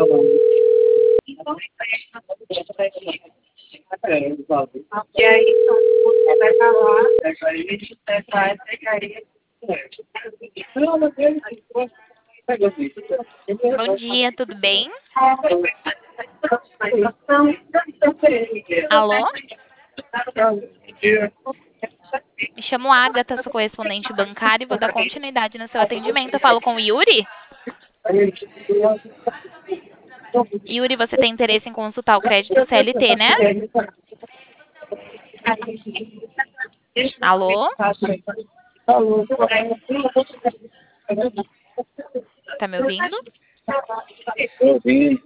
E aí, então, você vai falar, vai pegaria. Bom dia, tudo bem? Alô? Me chamo Agatha, sou correspondente bancária e vou dar continuidade no seu atendimento. Eu falo com o Yuri? Yuri, você tem interesse em consultar o crédito CLT, né? Alô? Tá me ouvindo? Estou ouvindo.